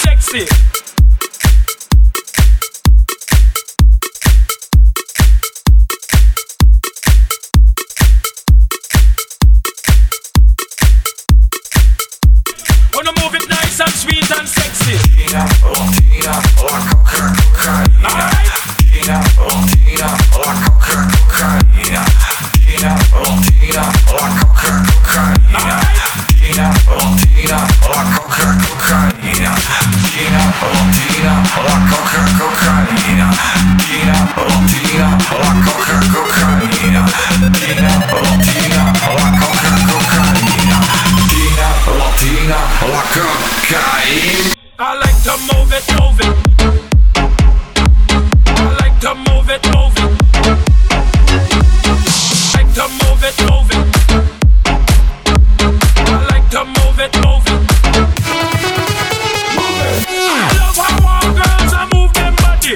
sexy. Wanna move it nice and sweet and sexy. Tina, oh Tina, la cocaína. Alright. Tina, oh Tina, la cocaína. Tina, oh Tina, la cocaína. Tina, oh Tina, la cocaína. Tina, oh Tina, la cocaína. Tina, oh Tina, la cocaína. Tina, oh Tina, la cocaína. Tina, oh Tina, la cocaína. I like to move it, move it. I like to move it, move it. I like to move it, move it. I like to move it, move it. I love how all girls are move them body.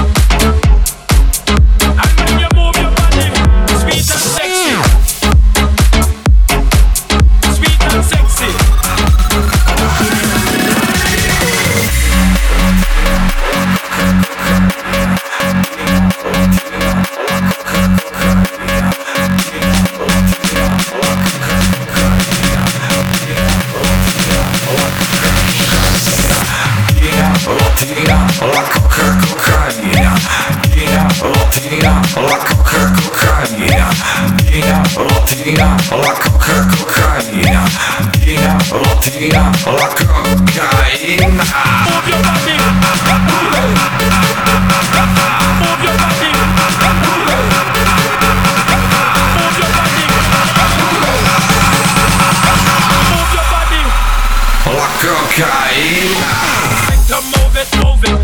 And when you move your body, sweet and sexy. Sweet and sexy. Tina, la cocaína. Tina, oh Tina, la cocaína. Tina, oh Tina, la cocaína. Tina, oh Tina, la cocaína. Move your body. Move your body. Move your body. Move your body. La cocaína. Like to move it, move it.